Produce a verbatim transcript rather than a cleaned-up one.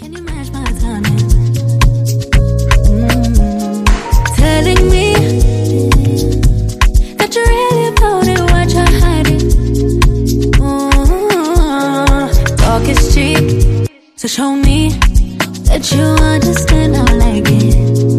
Can you match my timing? Mm. Telling me that you really about it, what you're hiding. Mm. Talk is cheap, so show me that you understand how I like it.